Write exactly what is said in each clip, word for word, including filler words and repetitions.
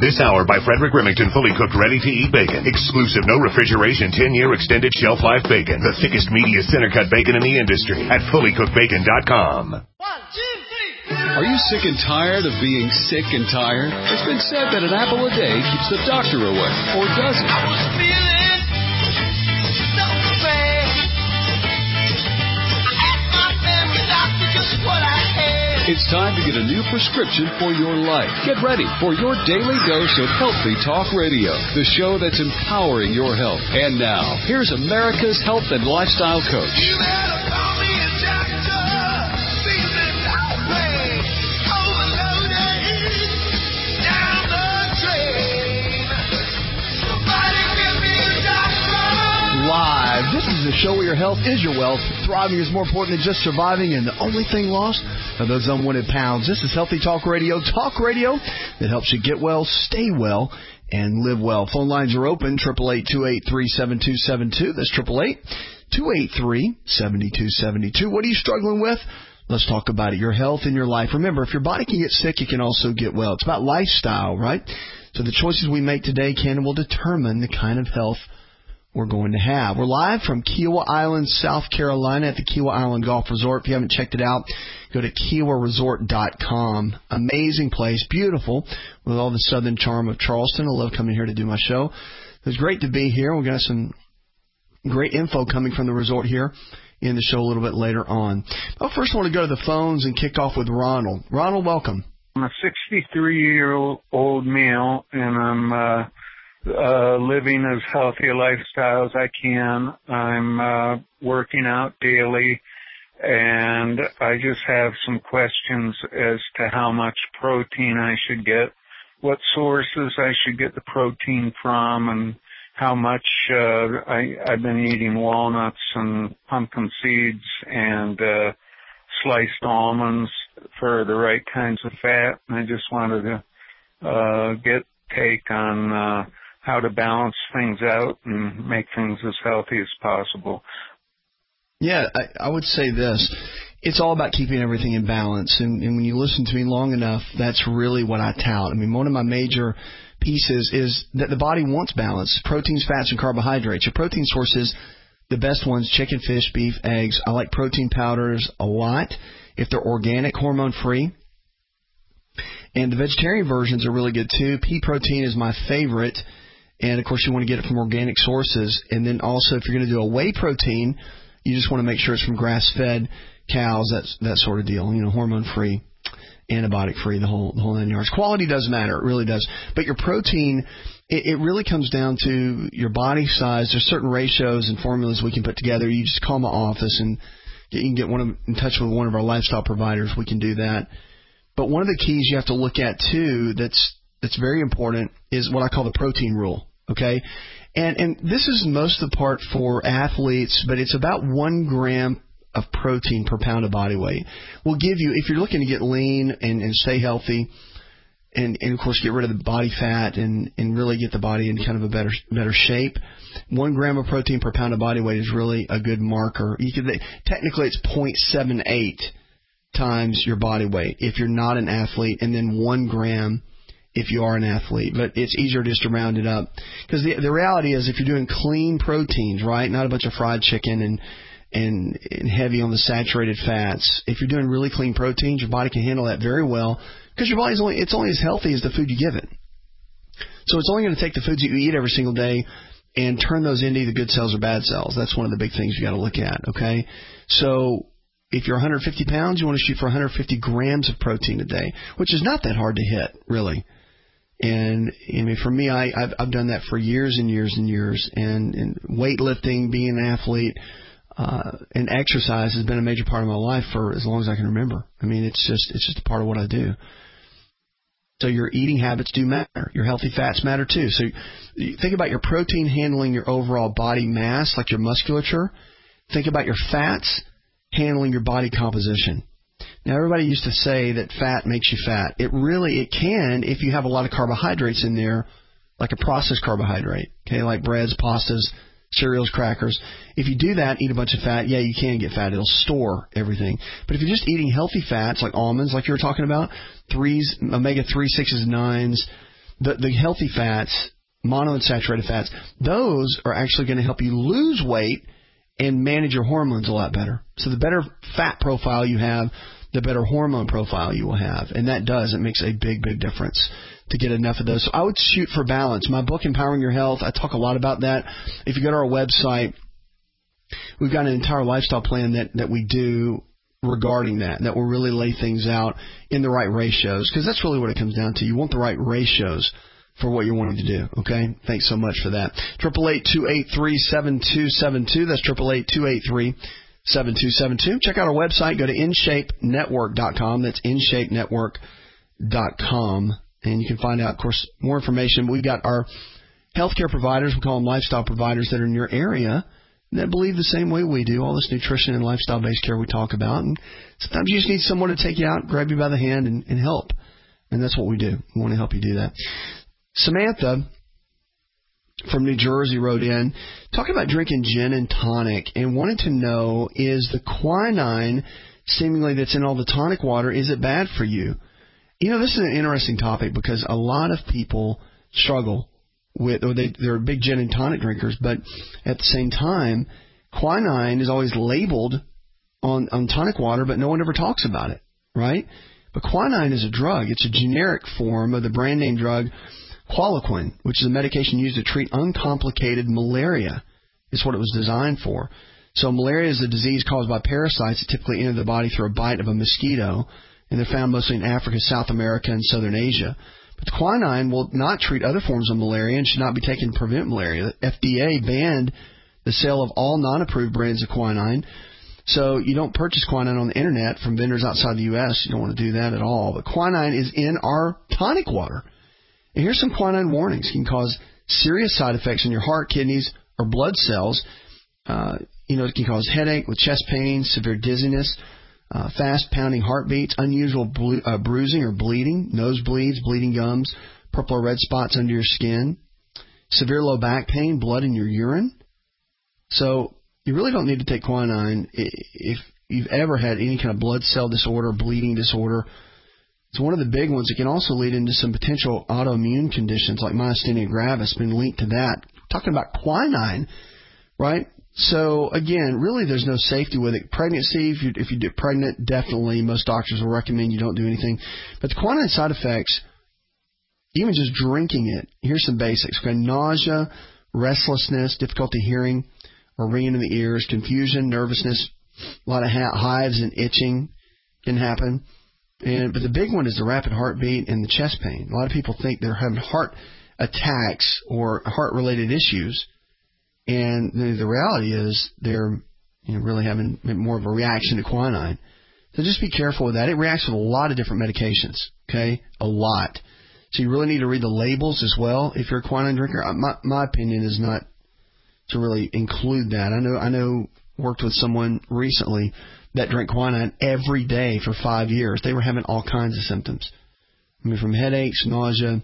This hour by Frederick Remington, fully cooked, ready-to-eat bacon. Exclusive, no refrigeration, ten-year extended shelf life bacon. The thickest, meatiest, center-cut bacon in the industry at fully cooked bacon dot com. One, two, three. Are you sick and tired of being sick and tired? It's been said that an apple a day keeps the doctor away, or does it? I was feeling so bad. I asked my family doctor just what I had. It's time to get a new prescription for your life. Get ready for your daily dose of Healthy Talk Radio, the show that's empowering your health. And now, here's America's health and lifestyle coach. You better call me a doctor. Feeling outraged, overloaded, down the drain. Somebody give me a doctor. Live. This is the show where your health is your wealth. Thriving is more important than just surviving, and the only thing lost are those unwanted pounds. This is Healthy Talk Radio, talk radio that helps you get well, stay well, and live well. Phone lines are open, eight eight eight, two eight three, seven two seven two. That's eight eight eight, two eight three, seven two seven two. What are you struggling with? Let's talk about it. Your health and your life. Remember, if your body can get sick, it can also get well. It's about lifestyle, right? So the choices we make today can and will determine the kind of health we're going to have. We're live from Kiawah Island, South Carolina at the Kiawah Island Golf Resort. If you haven't checked it out, go to kiawah resort dot com. Amazing place, beautiful, with all the southern charm of Charleston. I love coming here to do my show. It was great to be here. We've got some great info coming from the resort here in the show a little bit later on. But first I want to go to the phones and kick off with Ronald. Ronald, welcome. I'm a sixty-three-year-old male, and I'm uh Uh, living as healthy a lifestyle as I can. I'm uh, working out daily, and I just have some questions as to how much protein I should get, what sources I should get the protein from, and how much uh, I, I've been eating walnuts and pumpkin seeds and uh, sliced almonds for the right kinds of fat. And I just wanted to uh, get take on uh, how to balance things out and make things as healthy as possible. Yeah, I, I would say this. It's all about keeping everything in balance. And, and when you listen to me long enough, that's really what I tout. I mean, one of my major pieces is that the body wants balance. Proteins, fats, and carbohydrates. Your protein sources, the best ones, chicken, fish, beef, eggs. I like protein powders a lot if they're organic, hormone-free. And the vegetarian versions are really good, too. Pea protein is my favorite. And, of course, you want to get it from organic sources. And then also, if you're going to do a whey protein, you just want to make sure it's from grass-fed cows, that's, that sort of deal, you know, hormone-free, antibiotic-free, the whole the whole nine yards. Quality does matter. It really does. But your protein, it, it really comes down to your body size. There's certain ratios and formulas we can put together. You just call my office, and you can get one of, in touch with one of our lifestyle providers. We can do that. But one of the keys you have to look at, too, that's that's very important is what I call the protein rule, okay? And and this is most of the part for athletes, but it's about one gram of protein per pound of body weight. Will give you, if you're looking to get lean and, and stay healthy and, and, of course, get rid of the body fat and, and really get the body in kind of a better better shape, one gram of protein per pound of body weight is really a good marker. You could, technically, it's zero point seven eight times your body weight if you're not an athlete, and then one gram if you are an athlete. But it's easier just to round it up. Because the, the reality is if you're doing clean proteins, right, not a bunch of fried chicken and, and, and heavy on the saturated fats, if you're doing really clean proteins, your body can handle that very well because your body's only, it's only as healthy as the food you give it. So it's only going to take the foods that you eat every single day and turn those into either good cells or bad cells. That's one of the big things you got to look at, okay? So if you're one hundred fifty pounds, you want to shoot for one hundred fifty grams of protein a day, which is not that hard to hit, really. And I mean, for me, I, I've, I've done that for years and years and years. And, and weightlifting, being an athlete, uh, and exercise has been a major part of my life for as long as I can remember. I mean, it's just it's just a part of what I do. So your eating habits do matter. Your healthy fats matter too. So you think about your protein handling your overall body mass, like your musculature. Think about your fats handling your body composition. Now, everybody used to say that fat makes you fat. It really, it can if you have a lot of carbohydrates in there, like a processed carbohydrate, okay, like breads, pastas, cereals, crackers. If you do that, eat a bunch of fat, yeah, you can get fat. It'll store everything. But if you're just eating healthy fats, like almonds, like you were talking about, threes, omega three, sixes, nines, the, the healthy fats, monounsaturated fats, those are actually going to help you lose weight and manage your hormones a lot better. So the better fat profile you have, the better hormone profile you will have. And that does, it makes a big, big difference to get enough of those. So I would shoot for balance. My book, Empowering Your Health, I talk a lot about that. If you go to our website, we've got an entire lifestyle plan that, that we do regarding that, that will really lay things out in the right ratios, because that's really what it comes down to. You want the right ratios for what you're wanting to do, okay? Thanks so much for that. eight eight eight, two eight three, seven two seven two. That's eight eight eight, two eight three, seven two seven two. Check out our website. Go to in shape network dot com. That's in shape network dot com. And you can find out, of course, more information. We've got our healthcare providers, we call them lifestyle providers, that are in your area that believe the same way we do, all this nutrition and lifestyle-based care we talk about. And sometimes you just need someone to take you out, grab you by the hand, and, and help. And that's what we do. We want to help you do that. Samantha from New Jersey wrote in, talking about drinking gin and tonic, and wanted to know, is the quinine seemingly that's in all the tonic water, is it bad for you? You know, this is an interesting topic because a lot of people struggle with, or they, they're big gin and tonic drinkers, but at the same time, quinine is always labeled on, on tonic water, but no one ever talks about it, right? But quinine is a drug. It's a generic form of the brand name drug Qualiquin, which is a medication used to treat uncomplicated malaria. It's what it was designed for. So malaria is a disease caused by parasites that typically enter the body through a bite of a mosquito, and they're found mostly in Africa, South America, and Southern Asia. But the quinine will not treat other forms of malaria and should not be taken to prevent malaria. The F D A banned the sale of all non-approved brands of quinine. So you don't purchase quinine on the internet from vendors outside the U S You don't want to do that at all. But quinine is in our tonic water. And here's some quinine warnings. It can cause serious side effects in your heart, kidneys, or blood cells. Uh, you know, it can cause headache with chest pain, severe dizziness, uh, fast pounding heartbeats, unusual blu- uh, bruising or bleeding, nosebleeds, bleeding gums, purple or red spots under your skin, severe low back pain, blood in your urine. So you really don't need to take quinine if you've ever had any kind of blood cell disorder, bleeding disorder. It's one of the big ones. It can also lead into some potential autoimmune conditions like myasthenia gravis, been linked to that. We're talking about quinine, right? So, again, really there's no safety with it. Pregnancy, if you if you get pregnant, definitely most doctors will recommend you don't do anything. But the quinine side effects, even just drinking it, here's some basics. Okay, nausea, restlessness, difficulty hearing or ringing in the ears, confusion, nervousness, a lot of hives and itching can happen. And but the big one is the rapid heartbeat and the chest pain. A lot of people think they're having heart attacks or heart-related issues, and the, the reality is they're you know, really having more of a reaction to quinine. So just be careful with that. It reacts with a lot of different medications, okay, a lot. So you really need to read the labels as well if you're a quinine drinker. My, my opinion is not to really include that. I know I know worked with someone recently that drank quinine every day for five years. They were having all kinds of symptoms. I mean, from headaches, nausea,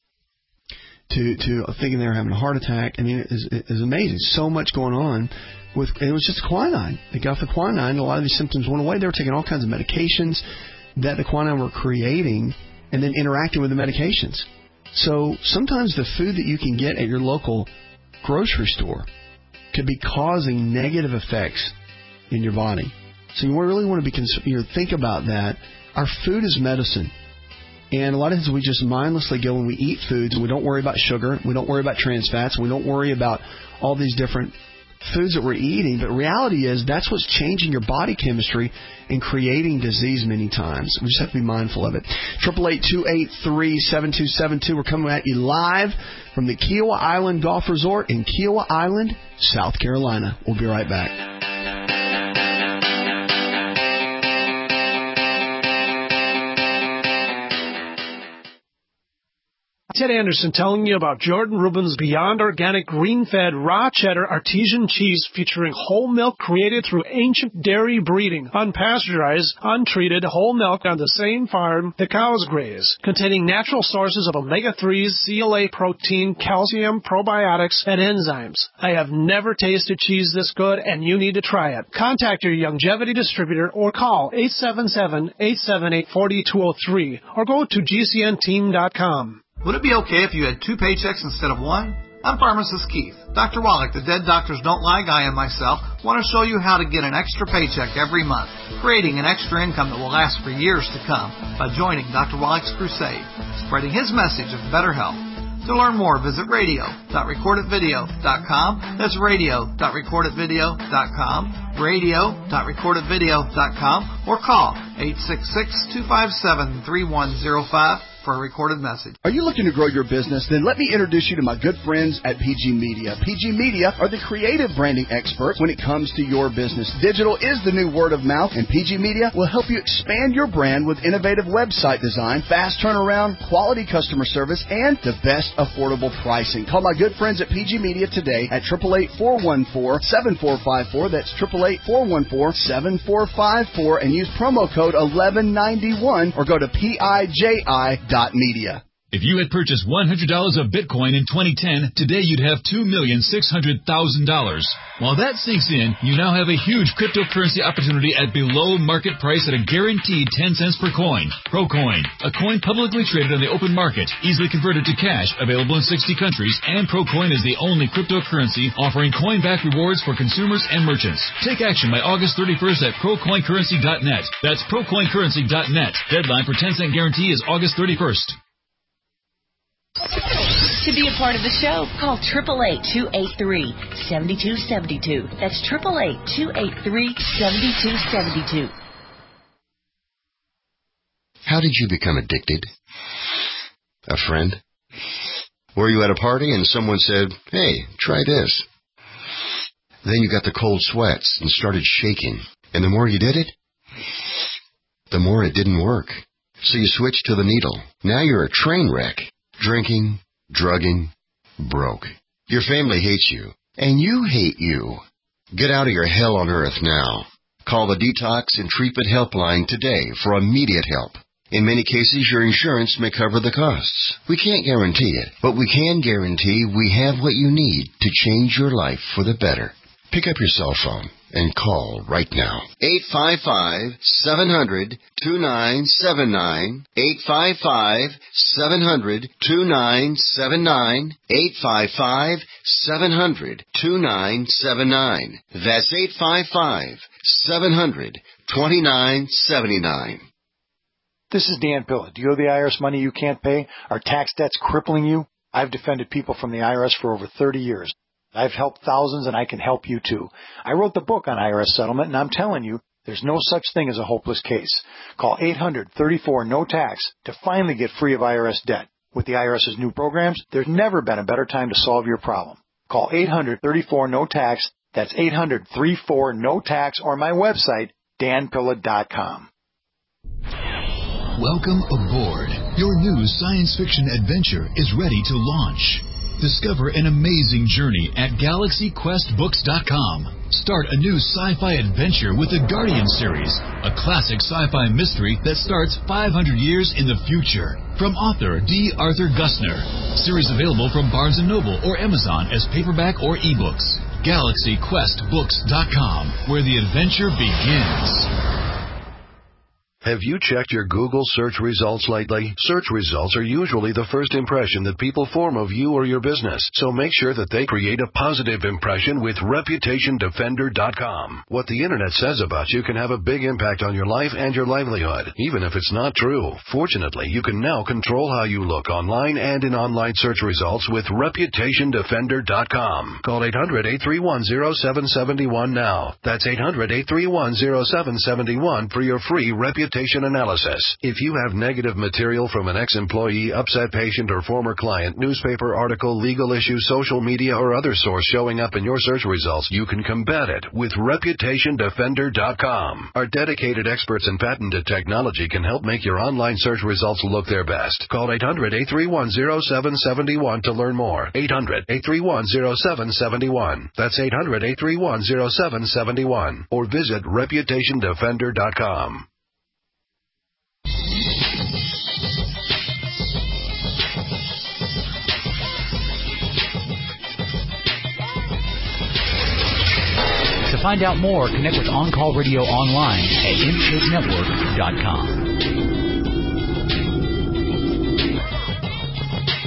to to thinking they were having a heart attack. I mean, it is, it is amazing. So much going on with, and it was just quinine. They got the quinine, and a lot of these symptoms went away. They were taking all kinds of medications that the quinine were creating and then interacting with the medications. So sometimes the food that you can get at your local grocery store could be causing negative effects in your body. So you really want to be cons- you know, think about that. Our food is medicine. And a lot of times we just mindlessly go and we eat foods and we don't worry about sugar, we don't worry about trans fats, we don't worry about all these different foods that we're eating. But reality is that's what's changing your body chemistry and creating disease many times. We just have to be mindful of it. eight eight eight, two eight three, seven two seven two. We're coming at you live from the Kiowa Island Golf Resort in Kiowa Island, South Carolina. We'll be right back. Ted Anderson telling you about Jordan Rubin's Beyond Organic Green-Fed Raw Cheddar Artesian Cheese featuring whole milk created through ancient dairy breeding, unpasteurized, untreated whole milk on the same farm the cows graze, containing natural sources of omega threes, C L A protein, calcium, probiotics, and enzymes. I have never tasted cheese this good, and you need to try it. Contact your Longevity distributor or call eight seven seven, eight seven eight, four two zero three or go to G C N team dot com. Would it be okay if you had two paychecks instead of one? I'm pharmacist Keith. Doctor Wallach, the Dead Doctors Don't Lie guy, and myself want to show you how to get an extra paycheck every month, creating an extra income that will last for years to come by joining Doctor Wallach's crusade, spreading his message of better health. To learn more, visit radio dot record it video dot com. That's radio dot record it video dot com, radio dot record it video dot com, or call eight six six, two five seven, three one zero five for a recorded message. Are you looking to grow your business? Then let me introduce you to my good friends at P G Media. P G Media are the creative branding experts when it comes to your business. Digital is the new word of mouth, and P G Media will help you expand your brand with innovative website design, fast turnaround, quality customer service, and the best affordable pricing. Call my good friends at P G Media today at eight eight eight, four one four, seven four five four. That's eight eight eight, four one four, seven four five four, and use promo code eleven ninety-one or go to P I J I dot media. If you had purchased one hundred dollars of Bitcoin in twenty ten, today you'd have two million six hundred thousand dollars. While that sinks in, you now have a huge cryptocurrency opportunity at below market price at a guaranteed ten cents per coin. ProCoin, a coin publicly traded on the open market, easily converted to cash, available in sixty countries, and ProCoin is the only cryptocurrency offering coin-back rewards for consumers and merchants. Take action by August thirty-first at procoin currency dot net. That's procoin currency dot net. Deadline for ten cent guarantee is August thirty-first. To be a part of the show, call eight eight eight, two eight three, seven two seven two. That's eight eight eight, two eight three, seven two seven two. How did you become addicted? A friend? Were you at a party and someone said, "Hey, try this"? Then you got the cold sweats and started shaking. And the more you did it, the more it didn't work. So you switched to the needle. Now you're a train wreck. Drinking, drugging, broke. Your family hates you, and you hate you. Get out of your hell on earth now. Call the Detox and Treatment Helpline today for immediate help. In many cases, your insurance may cover the costs. We can't guarantee it, but we can guarantee we have what you need to change your life for the better. Pick up your cell phone and call right now. eight five five, seven hundred, two nine seven nine. eight five five, seven hundred, two nine seven nine. eight five five, seven hundred, two nine seven nine. That's eight five five, seven hundred, two nine seven nine. This is Dan Pilla. Do you owe the I R S money you can't pay? Are tax debts crippling you? I've defended people from the I R S for over thirty years. I've helped thousands, and I can help you too. I wrote the book on I R S settlement, and I'm telling you, there's no such thing as a hopeless case. Call eight hundred, thirty-four, N O T A X to finally get free of I R S debt. With the IRS's new programs, there's never been a better time to solve your problem. Call eight hundred, thirty-four, N O T A X. That's eight hundred, thirty-four, N O T A X, or my website, dan pilla dot com. Welcome aboard. Your new science fiction adventure is ready to launch. Discover an amazing journey at galaxy quest books dot com. Start a new sci-fi adventure with the Guardian series, a classic sci-fi mystery that starts five hundred years in the future. From author D. Arthur Gussner. Series available from Barnes and Noble or Amazon as paperback or ebooks. galaxy quest books dot com, where the adventure begins. Have you checked your Google search results lately? Search results are usually the first impression that people form of you or your business, so make sure that they create a positive impression with reputation defender dot com. What the Internet says about you can have a big impact on your life and your livelihood, even if it's not true. Fortunately, you can now control how you look online and in online search results with reputation defender dot com. Call eight hundred, eight three one, zero seven seven one now. That's eight hundred, eight three one, zero seven seven one for your free reputation analysis. If you have negative material from an ex-employee, upset patient, or former client, newspaper article, legal issue, social media, or other source showing up in your search results, you can combat it with reputation defender dot com. Our dedicated experts in patented technology can help make your online search results look their best. Call eight hundred, eight three one, zero seven seven one to learn more. eight hundred, eight three one, zero seven seven one. That's eight hundred, eight three one, zero seven seven one. Or visit reputation defender dot com. To find out more, connect with On Call Radio online at intake network dot com.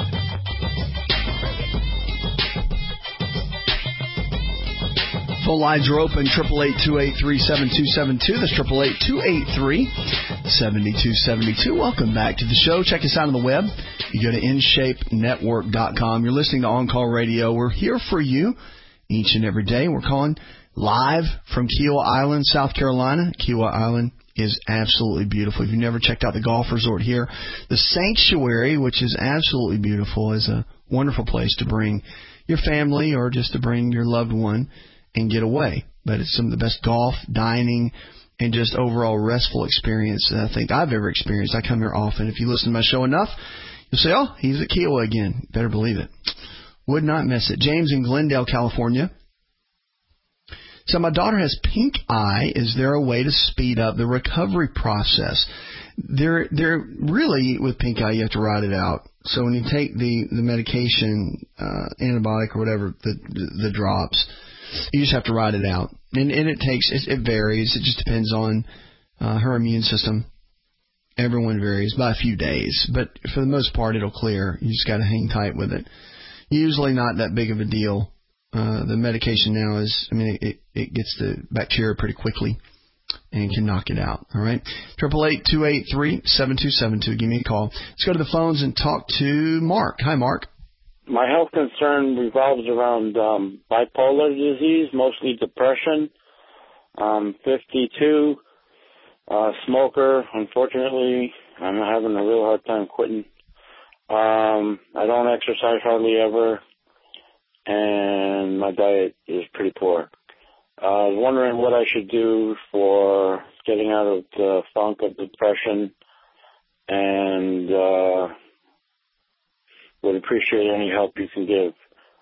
Phone lines are open, eight eight eight, two eight three, seven two seven two. That's eight eight eight, two eight three, seven two seven two. Welcome back to the show. Check us out on the web. You go to in shape network dot com. You're listening to On Call Radio. We're here for you each and every day. We're calling live from Kiawah Island, South Carolina. Kiawah Island is absolutely beautiful. If you've never checked out the golf resort here, the Sanctuary, which is absolutely beautiful, is a wonderful place to bring your family or just to bring your loved one and get away. But it's some of the best golf, dining, and just overall restful experience that I think I've ever experienced. I come here often. If you listen to my show enough, you'll say, oh, he's at Kiawah again. Better believe it. Would not miss it. James in Glendale, California. So my daughter has pink eye. Is there a way to speed up the recovery process? There, there really, with pink eye, you have to ride it out. So when you take the, the medication, uh, antibiotic or whatever, the, the, the drops, you just have to ride it out. And, and it takes, it, it varies. It just depends on uh, her immune system. Everyone varies by a few days. But for the most part, it'll clear. You just got to hang tight with it. Usually not that big of a deal. Uh, the medication now is, I mean, it, it gets the bacteria pretty quickly and can knock it out. All right. eight eight eight, two eight three, seven two seven two. Give me a call. Let's go to the phones and talk to Mark. Hi, Mark. My health concern revolves around um, bipolar disease, mostly depression. Um, fifty-two, uh, smoker. Unfortunately, I'm having a real hard time quitting. Um, I don't exercise hardly ever, and my diet is pretty poor. Uh, I was wondering what I should do for getting out of the funk of depression, and uh, would appreciate any help you can give.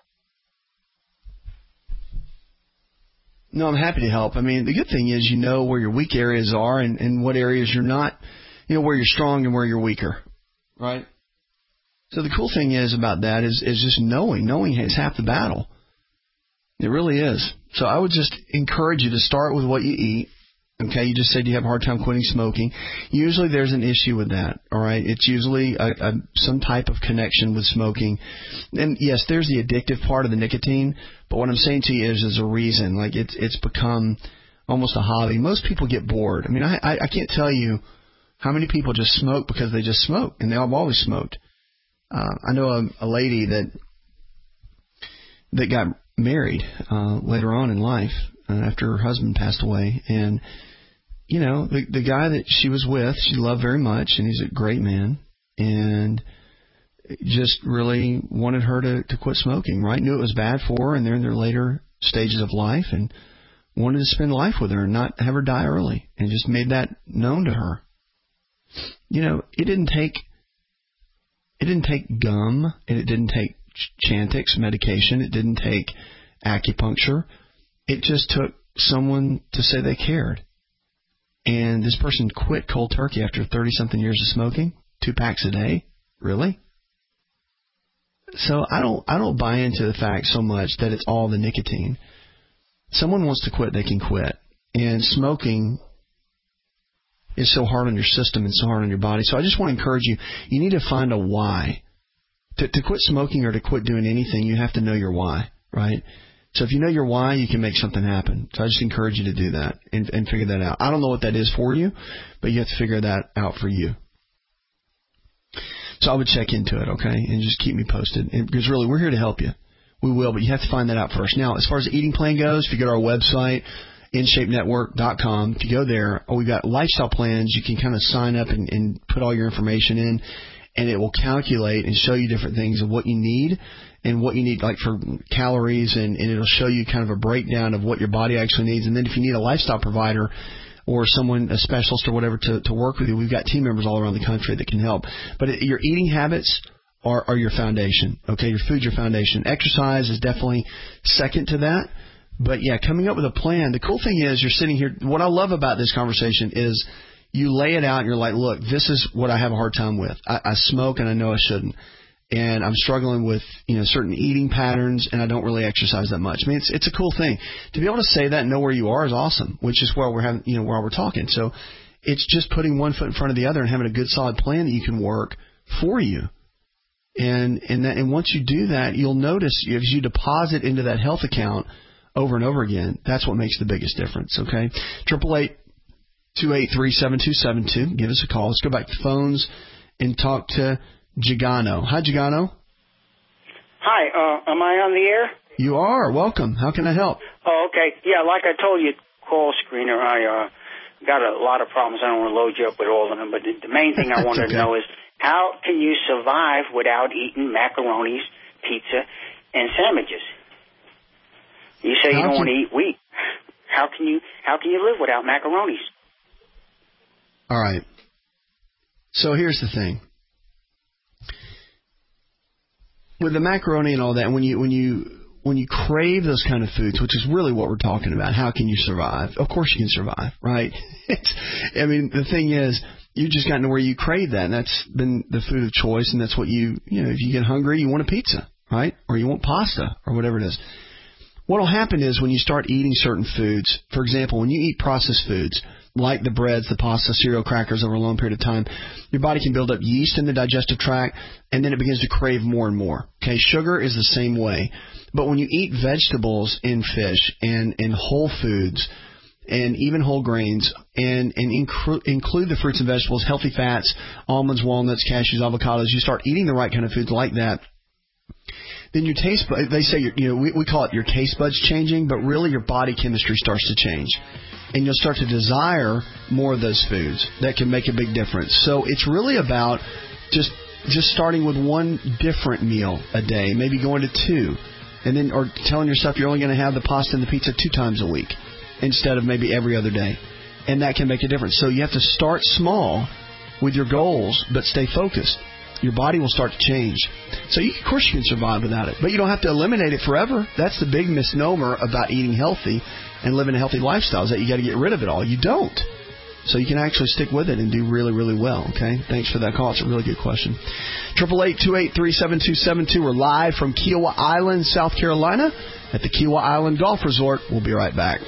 No, I'm happy to help. I mean, the good thing is you know where your weak areas are and, and what areas you're not, you know, where you're strong and where you're weaker, right? So the cool thing is about that is, is just knowing. Knowing is half the battle. It really is. So I would just encourage you to start with what you eat. Okay, you just said you have a hard time quitting smoking. Usually there's an issue with that, all right? It's usually a, a, some type of connection with smoking. And, yes, there's the addictive part of the nicotine, but what I'm saying to you is there's a reason. Like, it's it's become almost a hobby. Most people get bored. I mean, I, I, I can't tell you how many people just smoke because they just smoke, and they've always smoked. Uh, I know a, a lady that that got married uh, later on in life uh, after her husband passed away, and you know the the guy that she was with, she loved very much, and he's a great man, and just really wanted her to, to quit smoking. Right, knew it was bad for her, and they're in their later stages of life, and wanted to spend life with her and not have her die early, and just made that known to her. You know, it didn't take. It didn't take gum, and it didn't take Chantix medication. It didn't take acupuncture. It just took someone to say they cared. And this person quit cold turkey after thirty-something years of smoking, two packs a day. Really? So I don't I don't buy into the fact so much that it's all the nicotine. Someone wants to quit, they can quit. And smoking is so hard on your system and so hard on your body. So I just want to encourage you, you need to find a why. To, to quit smoking or to quit doing anything, you have to know your why, right? So if you know your why, you can make something happen. So I just encourage you to do that and, and figure that out. I don't know what that is for you, but you have to figure that out for you. So I would check into it, okay, and just keep me posted. And, because really, we're here to help you. We will, but you have to find that out first. Now, as far as the eating plan goes, if you go to our website, in shape network dot com. If you go there, oh, we've got lifestyle plans. You can kind of sign up and, and put all your information in, and it will calculate and show you different things of what you need and what you need, like for calories, and, and it'll show you kind of a breakdown of what your body actually needs. And then if you need a lifestyle provider or someone, a specialist or whatever, to, to work with you, we've got team members all around the country that can help. But it, your eating habits are, are your foundation, okay? Your food's your foundation. Exercise is definitely second to that. But, yeah, coming up with a plan. The cool thing is you're sitting here. What I love about this conversation is you lay it out and you're like, look, this is what I have a hard time with. I, I smoke and I know I shouldn't. And I'm struggling with, you know, certain eating patterns, and I don't really exercise that much. I mean, it's it's a cool thing. To be able to say that and know where you are is awesome, which is where we're having, you know, where we're talking. So it's just putting one foot in front of the other and having a good solid plan that you can work for you. And and that, and once you do that, you'll notice as you deposit into that health account over and over again, that's what makes the biggest difference, okay? Triple eight two eight three seven two seven two. Give us a call. Let's go back to phones and talk to Gigano. Hi, Gigano. Hi, uh, am I on the air? You are. Welcome. How can I help? Oh, okay. Yeah, like I told you, call screener, I uh, got a lot of problems. I don't want to load you up with all of them, but the, the main thing I wanted okay. to know is how can you survive without eating macaronis, pizza, and sandwiches? You say how you don't can... want to eat wheat. How can you how can you live without macaronis? All right. So here's the thing. With the macaroni and all that, when you when you when you crave those kind of foods, which is really what we're talking about, how can you survive? Of course you can survive, right? It's, I mean, the thing is, you've just gotten to where you crave that, and that's been the food of choice, and that's what you, you know, if you get hungry, you want a pizza, right? Or you want pasta, or whatever it is. What will happen is when you start eating certain foods, for example, when you eat processed foods, like the breads, the pasta, cereal, crackers over a long period of time, your body can build up yeast in the digestive tract, and then it begins to crave more and more. Okay, sugar is the same way. But when you eat vegetables and fish and, and whole foods and even whole grains and, and incru- include the fruits and vegetables, healthy fats, almonds, walnuts, cashews, avocados, you start eating the right kind of foods like that, then your taste buds, they say, you know, we, we call it your taste buds changing, but really your body chemistry starts to change. And you'll start to desire more of those foods that can make a big difference. So it's really about just just starting with one different meal a day, maybe going to two, and then or telling yourself you're only going to have the pasta and the pizza two times a week instead of maybe every other day. And that can make a difference. So you have to start small with your goals, but stay focused. Your body will start to change. So, you, of course, you can survive without it. But you don't have to eliminate it forever. That's the big misnomer about eating healthy and living a healthy lifestyle, is that you got to get rid of it all. You don't. So you can actually stick with it and do really, really well, okay? Thanks for that call. It's a really good question. eight eight eight, two eight three, seven two seven two. We're live from Kiowa Island, South Carolina at the Kiowa Island Golf Resort. We'll be right back.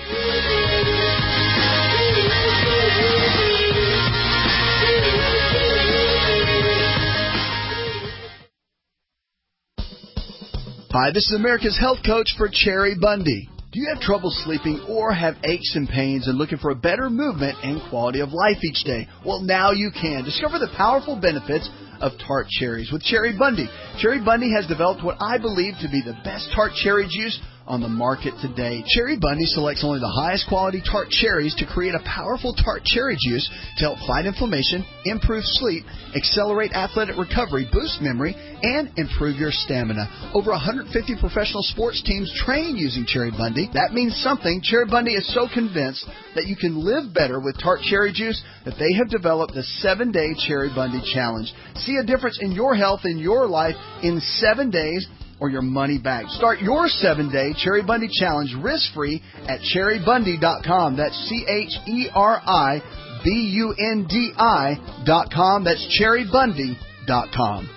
Hi, this is America's Health Coach for Cherry Bundy. Do you have trouble sleeping or have aches and pains and looking for a better movement and quality of life each day? Well, now you can. Discover the powerful benefits of tart cherries with Cherry Bundy. Cherry Bundy has developed what I believe to be the best tart cherry juice on the market today. Cherry Bundy selects only the highest quality tart cherries to create a powerful tart cherry juice to help fight inflammation, improve sleep, accelerate athletic recovery, boost memory, and improve your stamina. Over one hundred fifty professional sports teams train using Cherry Bundy. That means something. Cherry Bundy is so convinced that you can live better with tart cherry juice that they have developed the seven-day Cherry Bundy Challenge. See a difference in your health and your life in seven days or your money back. Start your seven-day Cherry Bundy Challenge risk-free at cherry bundy dot com. That's C H E R I B U N D I dot com. That's cherry bundy dot com.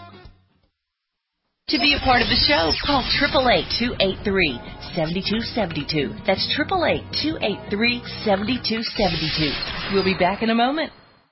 To be a part of the show, call eight eight eight, two eight three, seven two seven two. That's eight eight eight, two eight three, seven two seven two. We'll be back in a moment.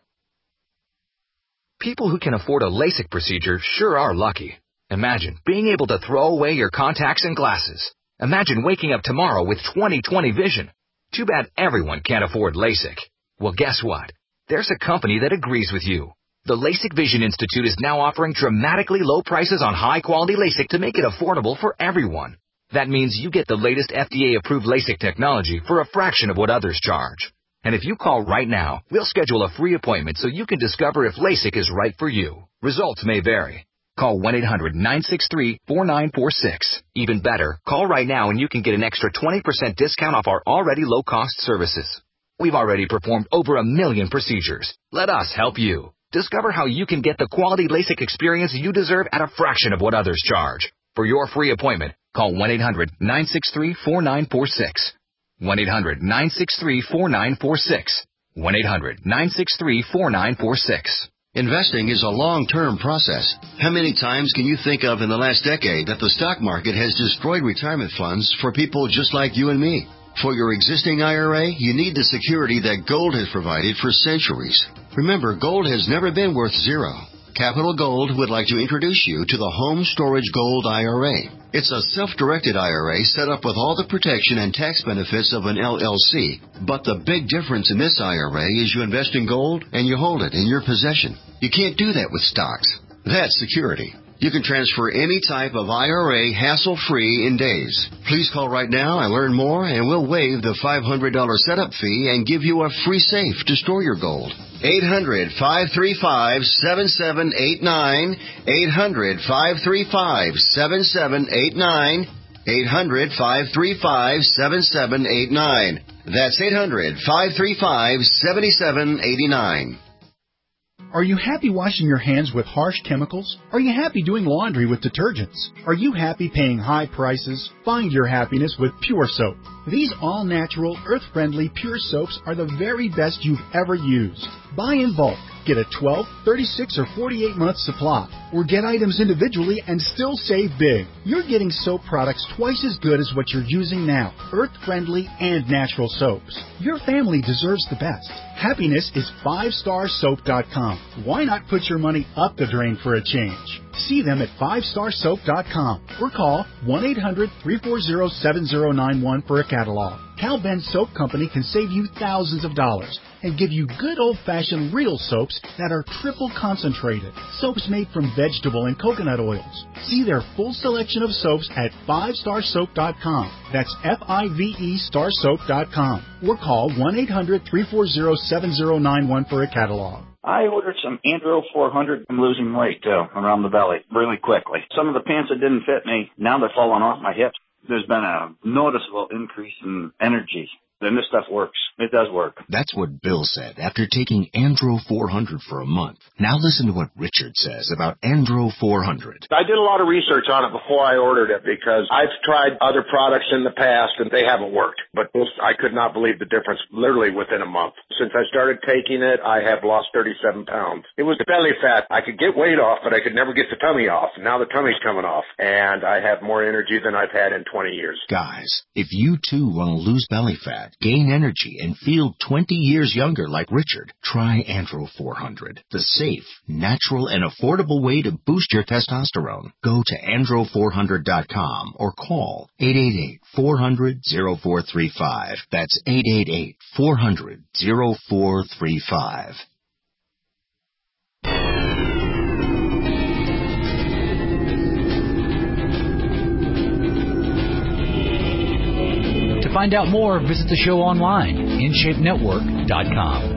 People who can afford a LASIK procedure sure are lucky. Imagine being able to throw away your contacts and glasses. Imagine waking up tomorrow with twenty twenty vision. Too bad everyone can't afford LASIK. Well, guess what? There's a company that agrees with you. The LASIK Vision Institute is now offering dramatically low prices on high-quality LASIK to make it affordable for everyone. That means you get the latest F D A-approved LASIK technology for a fraction of what others charge. And if you call right now, we'll schedule a free appointment so you can discover if LASIK is right for you. Results may vary. Call one eight hundred, nine six three, four nine four six. Even better, call right now and you can get an extra twenty percent discount off our already low-cost services. We've already performed over a million procedures. Let us help you. Discover how you can get the quality LASIK experience you deserve at a fraction of what others charge. For your free appointment, call one eight hundred, nine six three, four nine four six. one eight hundred, nine six three, four nine four six. one eight hundred, nine six three, four nine four six. Investing is a long-term process. How many times can you think of in the last decade that the stock market has destroyed retirement funds for people just like you and me? For your existing I R A, you need the security that gold has provided for centuries. Remember, gold has never been worth zero. Capital Gold would like to introduce you to the Home Storage Gold I R A. It's a self-directed I R A set up with all the protection and tax benefits of an L L C. But the big difference in this I R A is you invest in gold and you hold it in your possession. You can't do that with stocks. That's security. You can transfer any type of I R A hassle-free in days. Please call right now and learn more, and we'll waive the five hundred dollars setup fee and give you a free safe to store your gold. eight hundred, five three five, seven seven eight nine. eight hundred, five three five, seven seven eight nine. eight hundred, five three five, seven seven eight nine. That's eight hundred, five three five, seven seven eight nine. Are you happy washing your hands with harsh chemicals? Are you happy doing laundry with detergents? Are you happy paying high prices? Find your happiness with Pure Soap. These all-natural, earth-friendly Pure Soaps are the very best you've ever used. Buy in bulk. Get a twelve, thirty-six, or forty-eight month supply. Or get items individually and still save big. You're getting soap products twice as good as what you're using now. Earth-friendly and natural soaps. Your family deserves the best. Happiness is five star soap dot com. Why not put your money up the drain for a change? See them at five star soap dot com or call one eight hundred, three four zero, seven zero nine one for a catalog. Cal Ben Soap Company can save you thousands of dollars and give you good old-fashioned real soaps that are triple concentrated. Soaps made from vegetable and coconut oils. See their full selection of soaps at five star soap dot com. That's F I V E star soap dot com. Or call one eight hundred, three four zero, seven zero nine one for a catalog. I ordered some Andro four hundred. I'm losing weight, too, around the belly really quickly. Some of the pants that didn't fit me, now they're falling off my hips. There's been a noticeable increase in energy. Then this stuff works. It does work. That's what Bill said after taking Andro four hundred for a month. Now listen to what Richard says about Andro four hundred. I did a lot of research on it before I ordered it because I've tried other products in the past and they haven't worked. But I could not believe the difference literally within a month. Since I started taking it, I have lost thirty-seven pounds. It was the belly fat. I could get weight off, but I could never get the tummy off. Now the tummy's coming off. And I have more energy than I've had in twenty years. Guys, if you too want to lose belly fat, gain energy, and feel twenty years younger like Richard, try Andro four hundred, the safe, natural, and affordable way to boost your testosterone. Go to andro four hundred dot com or call eight eight eight, four hundred, oh four three five. That's eight eight eight, four hundred, oh four three five. To find out more, visit the show online, in shape network dot com.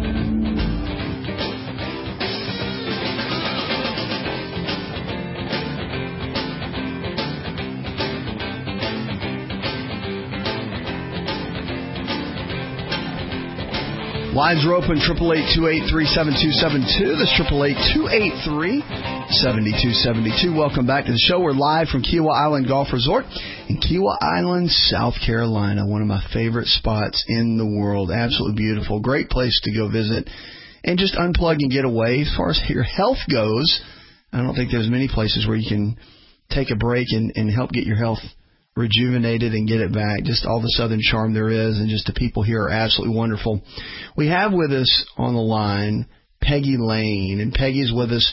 Lines are open, triple eight, two eight three, seven two seven two. That's triple eight, two eight three, seven two seven two. Welcome back to the show. We're live from Kiawah Island Golf Resort in Kiawah Island, South Carolina. One of my favorite spots in the world. Absolutely beautiful. Great place to go visit and just unplug and get away. As far as your health goes, I don't think there's many places where you can take a break and, and help get your health rejuvenated and get it back. Just all the southern charm there is, and just the people here are absolutely wonderful. We have with us on the line Peggy Lane, and Peggy's with us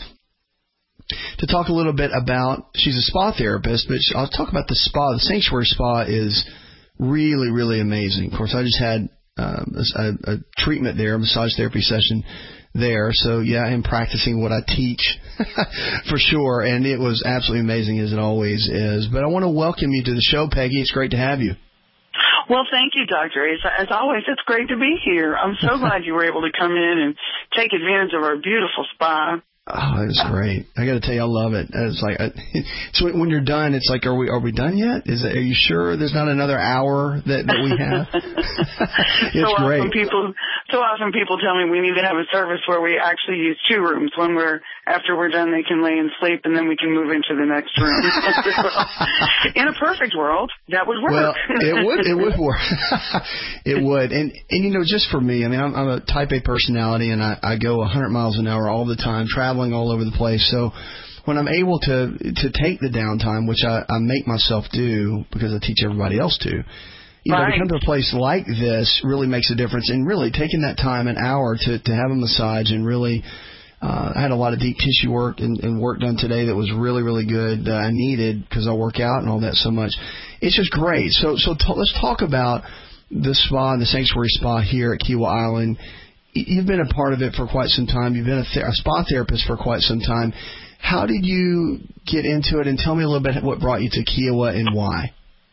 to talk a little bit about, she's a spa therapist, but I'll talk about the spa. The Sanctuary Spa is really, really amazing. Of course, I just had um, a, a treatment there, a massage therapy session there. So, yeah, I am practicing what I teach for sure, and it was absolutely amazing, as it always is. But I want to welcome you to the show, Peggy. It's great to have you. Well, thank you, Doctor As, as always, it's great to be here. I'm so glad you were able to come in and take advantage of our beautiful spa. Oh, it was great. I got to tell you, I love it. It's like, so when you're done, it's like, are we are we done yet? Is it, are you sure there's not another hour that, that we have? It's so great. Often people, so often people tell me we need to have a service where we actually use two rooms. One where after we're done they can lay and sleep, and then we can move into the next room. In a perfect world, that would work. Well, it would. It would work. It would. And and you know, just for me, I mean, I'm, I'm a Type A personality, and I, I go one hundred miles an hour all the time, traveling all over the place. So when I'm able to to take the downtime, which I, I make myself do because I teach everybody else to, you know, right. to come to a place like this really makes a difference. And really taking that time, an hour, to, to have a massage and really Uh, I had a lot of deep tissue work and, and work done today that was really, really good that I needed because I work out and all that so much. It's just great. So, so t- let's talk about the spa, the Sanctuary Spa here at Kiawah Island. You've been a part of it for quite some time. You've been a, th- a spa therapist for quite some time. How did you get into it? And tell me a little bit what brought you to Kiawah and why.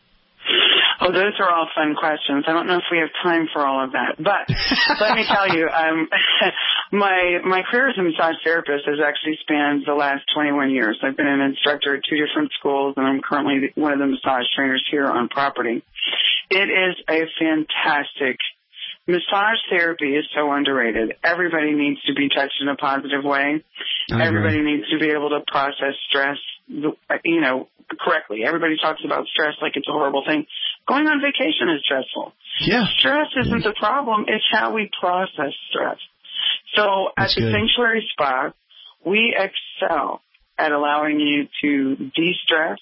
Oh, those are all fun questions. I don't know if we have time for all of that, but let me tell you, um, my my career as a massage therapist has actually spanned the last twenty-one years. I've been an instructor at two different schools, and I'm currently one of the massage trainers here on property. It is a fantastic massage therapy is so underrated. Everybody needs to be touched in a positive way. Everybody needs to be able to process stress, you know, correctly. Everybody talks about stress like it's a horrible thing. Going on vacation is stressful. Yeah. Stress isn't the problem. It's how we process stress. So That's at the good. Sanctuary Spa, we excel at allowing you to de-stress,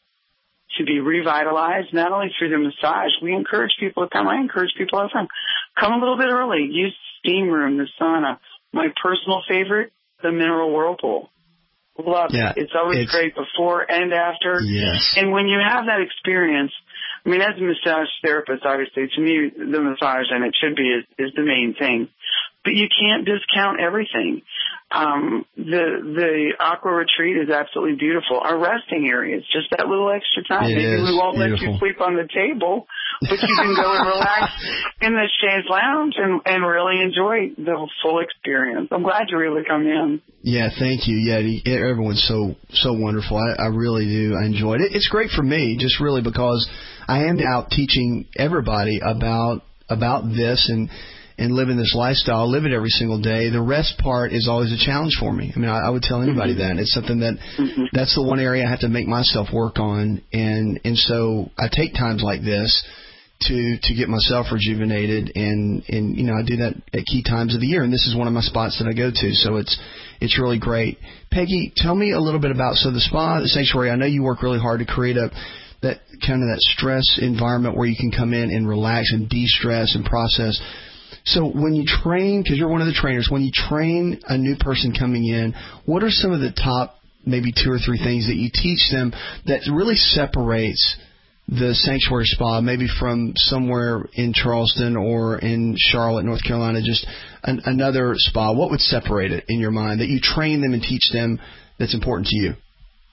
to be revitalized, not only through the massage. We encourage people to come. I encourage people all the time. Come a little bit early. Use the steam room, the sauna. My personal favorite, the mineral whirlpool. Love Yeah, it. It's always it's, great before and after. Yes. And when you have that experience, I mean, as a massage therapist, obviously, to me, the massage, and it should be, is, is the main thing. But you can't discount everything. Um, the the Aqua Retreat is absolutely beautiful. Our resting areas, just that little extra time. It Maybe is we won't beautiful. let you sleep on the table, but you can go and relax in the chaise lounge and, and really enjoy the full experience. I'm glad you were able to come in. Yeah, thank you. Yeah, the- everyone's so so wonderful. I, I really do. I enjoyed it. It's great for me, just really because I am out teaching everybody about about this and. and living this lifestyle, live it every single day. The rest part is always a challenge for me. I mean, I, I would tell anybody Mm-hmm. that. It's something that, mm-hmm. that's the one area I have to make myself work on. And, and so I take times like this to, to get myself rejuvenated. And, and, you know, I do that at key times of the year. And this is one of my spots that I go to. So it's, it's really great. Peggy, tell me a little bit about, so the spa, the Sanctuary, I know you work really hard to create a, that kind of that stress environment where you can come in and relax and de-stress and process. So when you train, because you're one of the trainers, when you train a new person coming in, what are some of the top maybe two or three things that you teach them that really separates the Sanctuary Spa maybe from somewhere in Charleston or in Charlotte, North Carolina, just an, another spa? What would separate it in your mind that you train them and teach them that's important to you?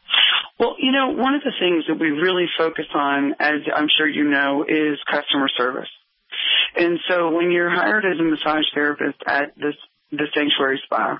Well, you know, one of the things that we really focus on, as I'm sure you know, is customer service. And so when you're hired as a massage therapist at this, the Sanctuary Spa,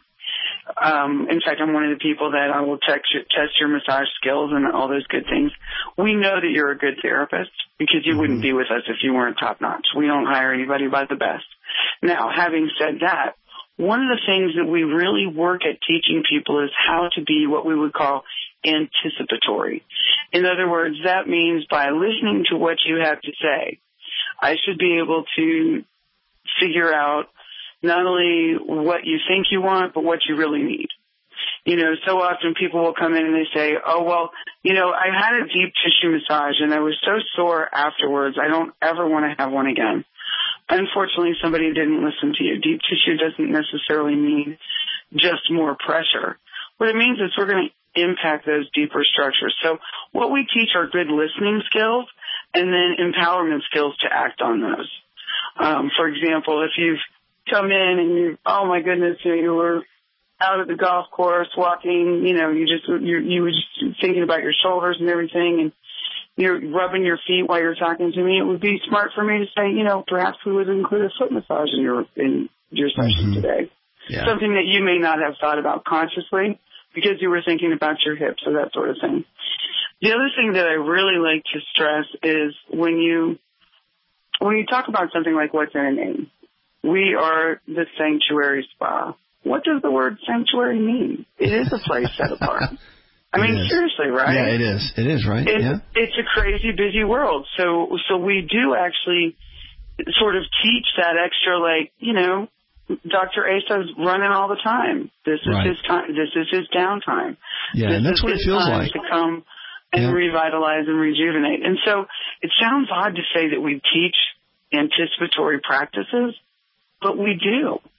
um, in fact, I'm one of the people that I will test your, test your massage skills and all those good things. We know that you're a good therapist because you mm-hmm. wouldn't be with us if you weren't top notch. We don't hire anybody but the best. Now, having said that, one of the things that we really work at teaching people is how to be what we would call anticipatory. In other words, that means by listening to what you have to say, I should be able to figure out not only what you think you want, but what you really need. You know, so often people will come in and they say, oh, well, you know, I had a deep tissue massage and I was so sore afterwards, I don't ever want to have one again. Unfortunately, somebody didn't listen to you. Deep tissue doesn't necessarily mean just more pressure. What it means is we're going to impact those deeper structures. So what we teach are good listening skills and then empowerment skills to act on those. Um, for example, if you've come in and you, oh my goodness, you, know, you were out at the golf course walking, you know, you just, you, you were just thinking about your shoulders and everything and you're rubbing your feet while you're talking to me, it would be smart for me to say, you know, perhaps we would include a foot massage in your, in your session mm-hmm. today. Yeah. Something that you may not have thought about consciously because you were thinking about your hips or that sort of thing. The other thing that I really like to stress is when you when you talk about something like what's in a name, we are the Sanctuary Spa. What does the word sanctuary mean? It is a place set apart. I mean, seriously, right? Yeah, it is. It is, right? It, yeah. It's a crazy busy world. So so we do actually sort of teach that extra, like, you know, Doctor Asa's running all the time. This is right. his time. This is his downtime. Yeah, this and that's is what his it feels time like. To come and yeah. revitalize and rejuvenate. And so it sounds odd to say that we teach anticipatory practices, but we do.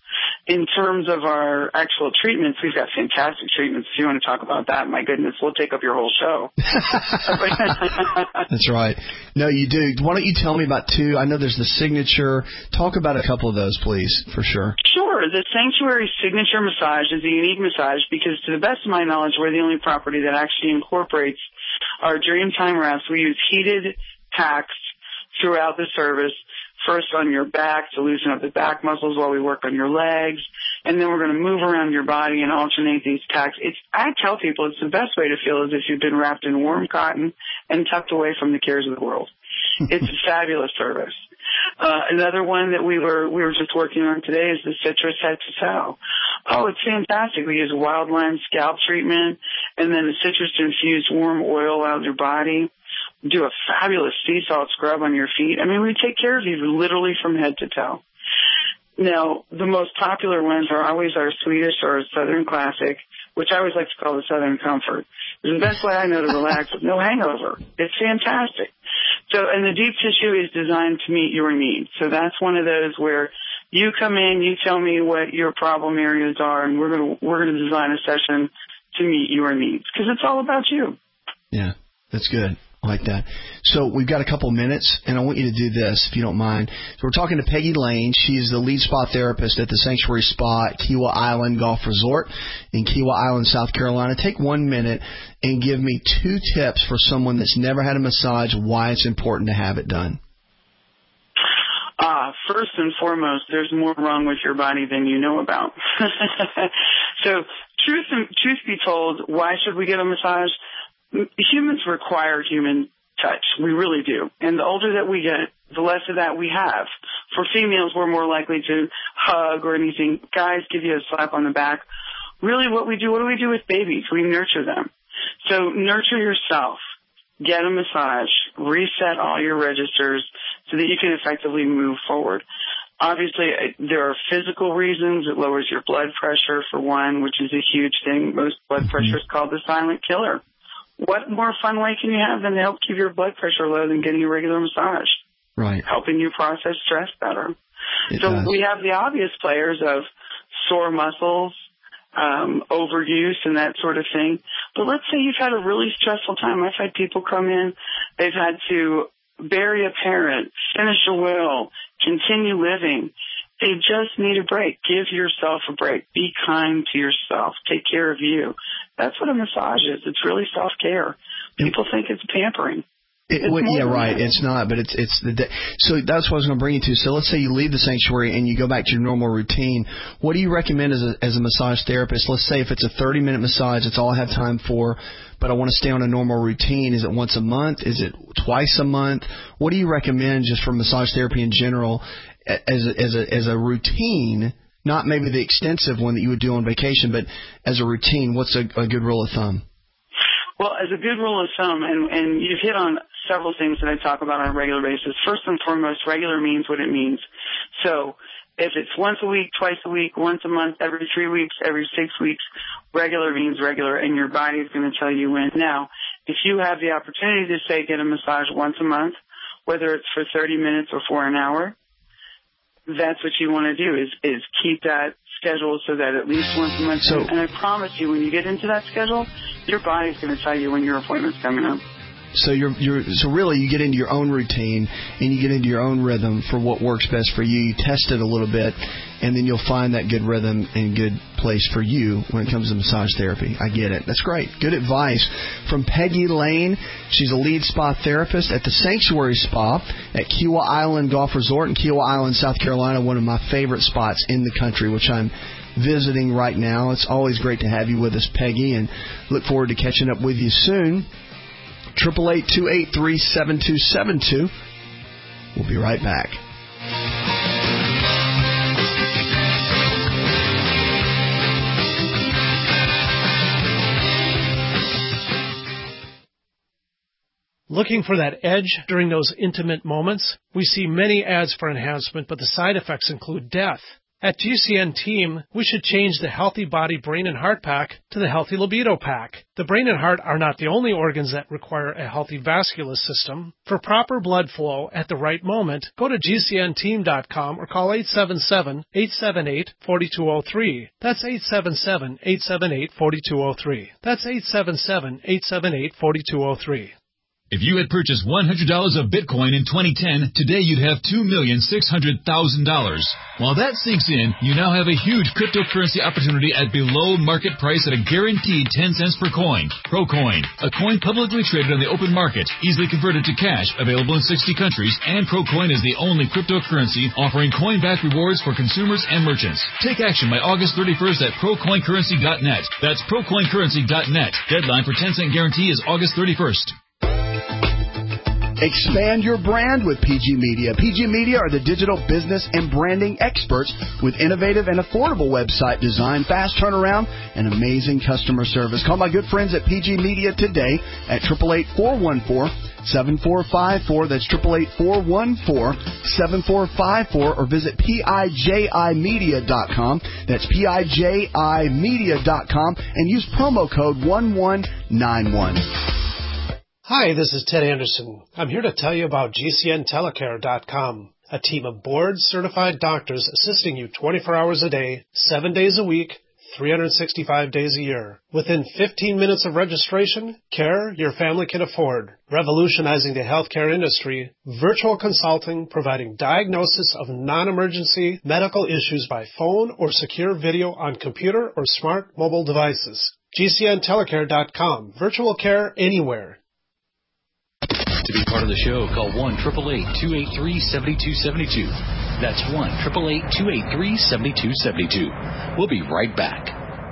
in terms of our actual treatments, we've got fantastic treatments. If you want to talk about that, my goodness, we'll take up your whole show. That's right. No, you do. Why don't you tell me about two? I know there's the Signature. Talk about a couple of those, please, for sure. Sure. The Sanctuary Signature Massage is a unique massage because, to the best of my knowledge, we're the only property that actually incorporates our Dreamtime wraps. We use heated packs throughout the service. First on your back to loosen up the back muscles while we work on your legs. And then we're going to move around your body and alternate these packs. It's, I tell people it's the best way to feel as if you've been wrapped in warm cotton and tucked away from the cares of the world. It's a fabulous service. Uh, another one that we were, we were just working on today is the Citrus Head to Toe. Oh, it's fantastic. We use wild lime scalp treatment and then the citrus infused warm oil out of your body. Do a fabulous sea salt scrub on your feet. I mean, we take care of you literally from head to toe. Now, the most popular ones are always our Swedish or Southern Classic, which I always like to call the Southern Comfort. It's the best way I know to relax with no hangover. It's fantastic. So, and the deep tissue is designed to meet your needs. So that's one of those where you come in, you tell me what your problem areas are, and we're going to, we're going to design a session to meet your needs because it's all about you. Yeah, that's good. I like that. So we've got a couple minutes, and I want you to do this, if you don't mind. So we're talking to Peggy Lane. She is the lead spa therapist at the Sanctuary Spa at Kiawah Island Golf Resort in Kiawah Island, South Carolina. Take one minute and give me two tips for someone that's never had a massage, why it's important to have it done. Uh, first and foremost, there's more wrong with your body than you know about. So truth, truth be told, why should we get a massage? Humans require human touch. We really do. And the older that we get, the less of that we have. For females, we're more likely to hug or anything. Guys give you a slap on the back. Really what we do, what do we do with babies? We nurture them. So nurture yourself. Get a massage. Reset all your registers so that you can effectively move forward. Obviously, there are physical reasons. It lowers your blood pressure, for one, which is a huge thing. Most blood pressure is called the silent killer. What more fun way can you have than to help keep your blood pressure low than getting a regular massage? Right. Helping you process stress better. It so does. we have the obvious players of sore muscles, um, overuse and that sort of thing. But let's say you've had a really stressful time. I've had people come in, they've had to bury a parent, finish a will, continue living. They just need a break. Give yourself a break. Be kind to yourself. Take care of you. That's what a massage is. It's really self-care. People think it's pampering. It, well, yeah, right. That. It's not, but it's it's the day. So that's what I was going to bring you to. So let's say you leave the sanctuary and you go back to your normal routine. What do you recommend as a as a massage therapist? Let's say if it's a thirty minute massage, it's all I have time for, but I want to stay on a normal routine. Is it once a month? Is it twice a month? What do you recommend just for massage therapy in general as a, as a as a routine? Not maybe the extensive one that you would do on vacation, but as a routine, what's a, a good rule of thumb? Well, as a good rule of thumb, and, and you've hit on several things that I talk about on a regular basis. First and foremost, regular means what it means. So if it's once a week, twice a week, once a month, every three weeks, every six weeks, regular means regular, and your body is going to tell you when. Now, if you have the opportunity to, say, get a massage once a month, whether it's for thirty minutes or for an hour, that's what you want to do is, is keep that schedule so that at least once a month. So, and I promise you, when you get into that schedule, your body's going to tell you when your appointment's coming up. So you're, you're, so really you get into your own routine and you get into your own rhythm for what works best for you. You test it a little bit, and then you'll find that good rhythm and good place for you when it comes to massage therapy. I get it. That's great. Good advice from Peggy Lane. She's a lead spa therapist at the Sanctuary Spa at Kiawah Island Golf Resort in Kiawah Island, South Carolina, one of my favorite spots in the country, which I'm visiting right now. It's always great to have you with us, Peggy, and look forward to catching up with you soon. eight eight eight, two eight three, seven two seven two. We'll be right back. Looking for that edge during those intimate moments? We see many ads for enhancement, but the side effects include death. At G C N Team, we should change the Healthy Body, Brain, and Heart Pack to the Healthy Libido Pack. The brain and heart are not the only organs that require a healthy vascular system. For proper blood flow at the right moment, go to G C N team dot com or call eight seven seven, eight seven eight, four two zero three. That's eight seven seven, eight seven eight, four two zero three. That's eight seven seven, eight seven eight, four two zero three. If you had purchased one hundred dollars of Bitcoin in twenty ten, today you'd have two million six hundred thousand dollars. While that sinks in, you now have a huge cryptocurrency opportunity at below market price at a guaranteed ten cents per coin. ProCoin, a coin publicly traded on the open market, easily converted to cash, available in sixty countries, and ProCoin is the only cryptocurrency offering coin-back rewards for consumers and merchants. Take action by August thirty-first at pro coin currency dot net. That's pro coin currency dot net. Deadline for ten cent guarantee is August thirty-first. Expand your brand with P G Media. P G Media are the digital business and branding experts with innovative and affordable website design, fast turnaround, and amazing customer service. Call my good friends at P G Media today at eight eight eight, four one four, seven four five four. That's eight eight eight, four one four, seven four five four, or visit P I J I media dot com. That's P I J I media dot com and use promo code one one nine one. Hi, this is Ted Anderson. I'm here to tell you about G C N telecare dot com, a team of board-certified doctors assisting you twenty-four hours a day, seven days a week, three hundred sixty-five days a year. Within fifteen minutes of registration, care your family can afford. Revolutionizing the healthcare industry, virtual consulting providing diagnosis of non-emergency medical issues by phone or secure video on computer or smart mobile devices. G C N telecare dot com. Virtual care anywhere. To be part of the show, call one eight eight eight, two eight three, seven two seven two. That's one eight eight eight, two eight three, seven two seven two. We'll be right back.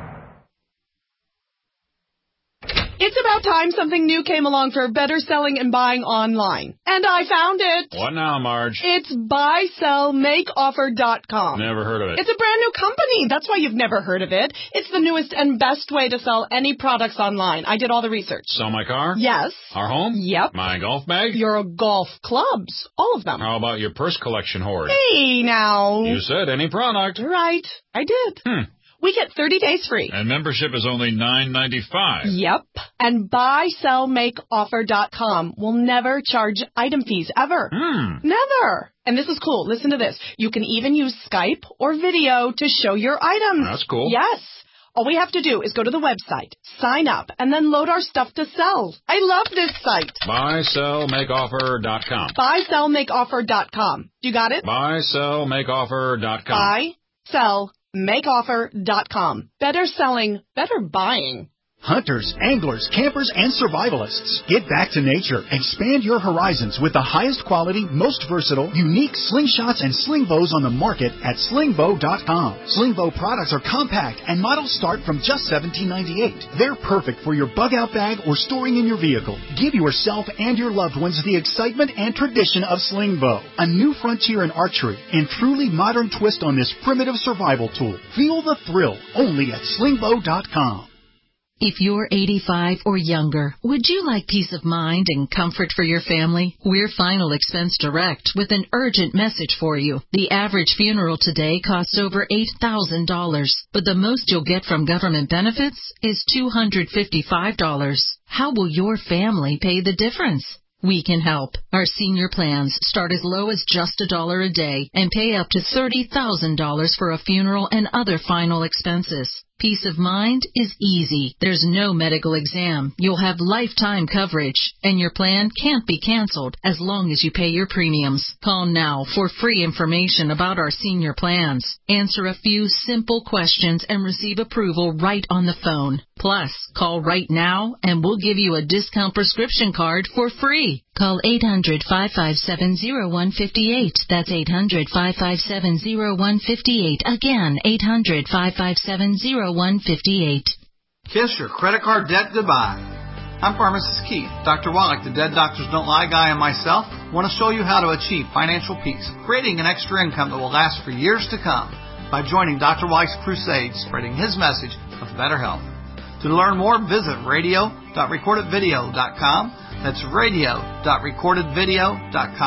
It's about time something new came along for better selling and buying online. And I found it. What now, Marge? It's buy sell make offer dot com. Never heard of it. It's a brand new company. That's why you've never heard of it. It's the newest and best way to sell any products online. I did all the research. Sell my car? Yes. Our home? Yep. My golf bag? Your golf clubs. All of them. How about your purse collection hoard? Hey, now. You said any product. Right. I did. Hmm. We get thirty days free. And membership is only nine ninety-five. Yep. And buy sell make offer dot com will never charge item fees, ever. Hmm. Never. And this is cool. Listen to this. You can even use Skype or video to show your items. That's cool. Yes. All we have to do is go to the website, sign up, and then load our stuff to sell. I love this site. buy sell make offer dot com. buy sell make offer dot com. You got it? buy sell make offer dot com. buy sell make offer dot com. Better selling, better buying. Hunters, anglers, campers, and survivalists. Get back to nature. Expand your horizons with the highest quality, most versatile, unique slingshots and sling bows on the market at sling bow dot com. Sling bow products are compact and models start from just seventeen ninety-eight. They're perfect for your bug-out bag or storing in your vehicle. Give yourself and your loved ones the excitement and tradition of sling bow. A new frontier in archery and truly modern twist on this primitive survival tool. Feel the thrill only at sling bow dot com. If you're eighty-five or younger, would you like peace of mind and comfort for your family? We're Final Expense Direct with an urgent message for you. The average funeral today costs over eight thousand dollars, but the most you'll get from government benefits is two hundred fifty-five dollars. How will your family pay the difference? We can help. Our senior plans start as low as just a dollar a day and pay up to thirty thousand dollars for a funeral and other final expenses. Peace of mind is easy. There's no medical exam. You'll have lifetime coverage, and your plan can't be canceled as long as you pay your premiums. Call now for free information about our senior plans. Answer a few simple questions and receive approval right on the phone. Plus, call right now and we'll give you a discount prescription card for free. Call eight hundred, five five seven, zero one five eight. That's eight hundred, five five seven, zero one five eight. Again, eight hundred, five five seven, zero one five eight. Kiss your credit card debt goodbye. I'm Pharmacist Keith. Doctor Wallach, the Dead Doctors Don't Lie guy, and myself want to show you how to achieve financial peace, creating an extra income that will last for years to come by joining Doctor Wallach's crusade, spreading his message of better health. To learn more, visit radio dot recorded video dot com. That's radio dot recorded video dot com.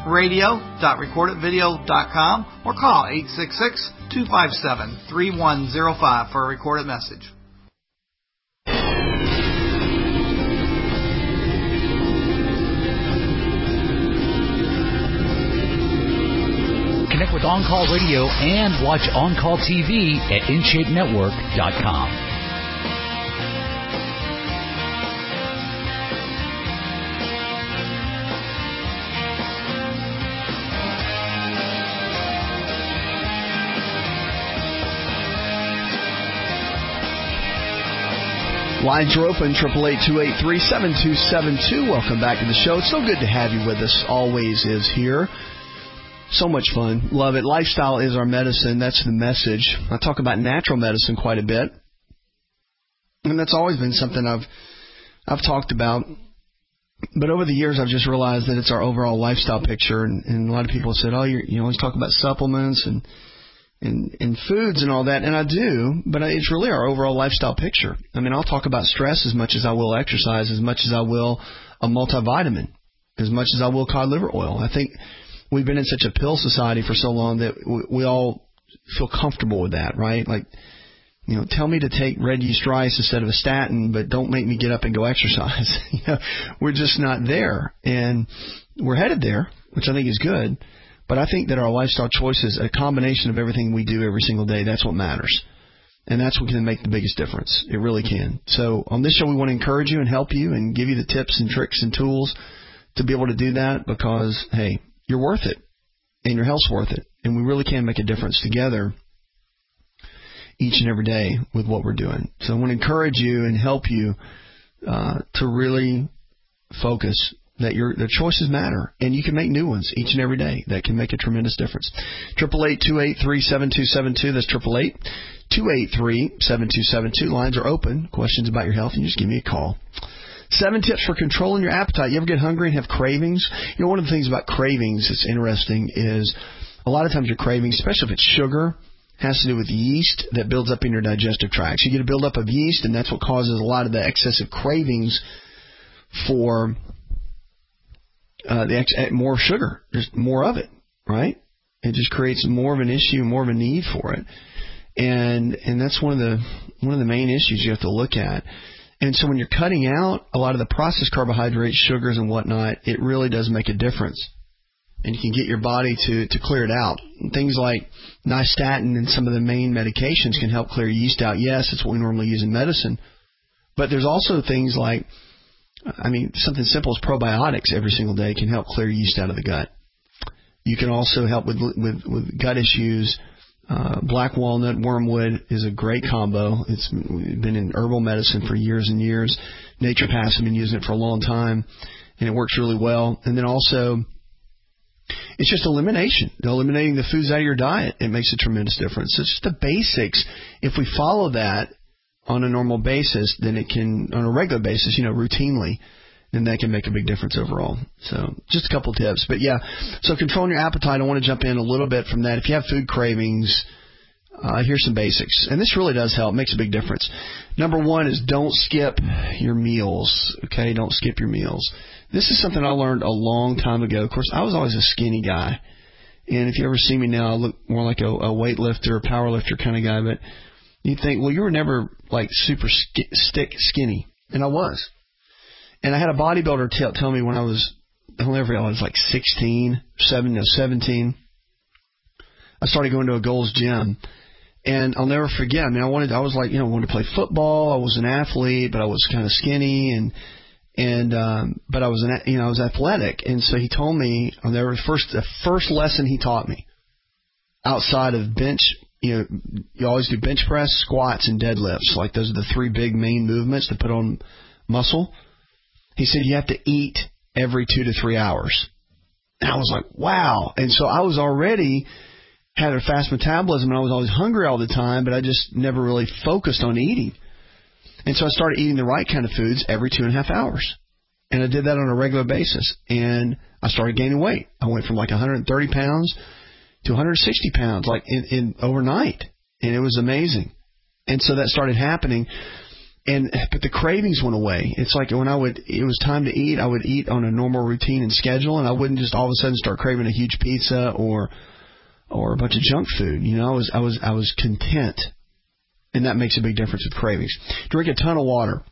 radio dot record it video dot com or call eight six six, two five seven, three one zero five for a recorded message. Connect with On Call Radio and watch On Call T V at in shape network dot com. Lines are open, triple eight, two eight three, seven two seven two. Welcome back to the show. It's so good to have you with us. Always is here. So much fun. Love it. Lifestyle is our medicine. That's the message. I talk about natural medicine quite a bit. And that's always been something I've I've talked about. But over the years, I've just realized that it's our overall lifestyle picture. And, and a lot of people said, oh, you're, you always talk about supplements and And, and foods and all that, and I do, but it's really our overall lifestyle picture. I mean, I'll talk about stress as much as I will exercise, as much as I will a multivitamin, as much as I will cod liver oil. I think we've been in such a pill society for so long that we, we all feel comfortable with that, right? Like, you know, tell me to take red yeast rice instead of a statin, but don't make me get up and go exercise. You know, we're just not there, and we're headed there, which I think is good. But I think that our lifestyle choices, a combination of everything we do every single day, that's what matters. And that's what can make the biggest difference. It really can. So on this show, we want to encourage you and help you and give you the tips and tricks and tools to be able to do that because, hey, you're worth it and your health's worth it. And we really can make a difference together each and every day with what we're doing. So I want to encourage you and help you uh, to really focus that your the choices matter, and you can make new ones each and every day that can make a tremendous difference. Triple eight two eight three seven two seven two. That's triple eight two eight three seven two seven two. Lines are open. Questions about your health, and you just give me a call. Seven tips for controlling your appetite. You ever get hungry and have cravings? You know, one of the things about cravings that's interesting is a lot of times your cravings, especially if it's sugar, has to do with yeast that builds up in your digestive tract. So you get a buildup of yeast, and that's what causes a lot of the excessive cravings for Uh, the ex- more sugar, just more of it, right? It just creates more of an issue, more of a need for it, and and that's one of the one of the main issues you have to look at. And so when you're cutting out a lot of the processed carbohydrates, sugars, and whatnot, it really does make a difference, and you can get your body to to clear it out. And things like nystatin and some of the main medications can help clear yeast out. Yes, it's what we normally use in medicine, but there's also things like I mean, something simple as probiotics every single day can help clear yeast out of the gut. You can also help with with, with gut issues. Uh, black walnut, wormwood is a great combo. It's been in herbal medicine for years and years. Naturopaths have been using it for a long time, and it works really well. And then also, it's just elimination. Eliminating the foods out of your diet, it makes a tremendous difference. It's just the basics. If we follow that on a normal basis, then it can, on a regular basis, you know, routinely, then that can make a big difference overall. So just a couple tips. But, yeah, so controlling your appetite, I want to jump in a little bit from that. If you have food cravings, uh, here's some basics. And this really does help. It makes a big difference. Number one is don't skip your meals, okay? Don't skip your meals. This is something I learned a long time ago. Of course, I was always a skinny guy. And if you ever see me now, I look more like a, a weightlifter, power lifter kind of guy, but you think, well, you were never, like, super sk- stick skinny. And I was. And I had a bodybuilder tell, tell me when I was, I'll never forget, I was like sixteen, seven, no, seventeen. I started going to a Gold's Gym. And I'll never forget, I mean, I wanted, I was like, you know, I wanted to play football. I was an athlete, but I was kind of skinny. And, and, um, but I was, an, you know, I was athletic. And so he told me, I'll never, first, the first lesson he taught me outside of bench, you know, you always do bench press, squats, and deadlifts. Like those are the three big main movements to put on muscle. He said you have to eat every two to three hours. And I was like, wow. And so I was already had a fast metabolism, and I was always hungry all the time, but I just never really focused on eating. And so I started eating the right kind of foods every two and a half hours. And I did that on a regular basis. And I started gaining weight. I went from like one hundred thirty pounds to one hundred sixty pounds, like in, in overnight. And it was amazing. And so that started happening. And but the cravings went away. It's like when I would, it was time to eat, I would eat on a normal routine and schedule, and I wouldn't just all of a sudden start craving a huge pizza or or a bunch of junk food. You know, I was I was I was content, and that makes a big difference with cravings. Drink a ton of water.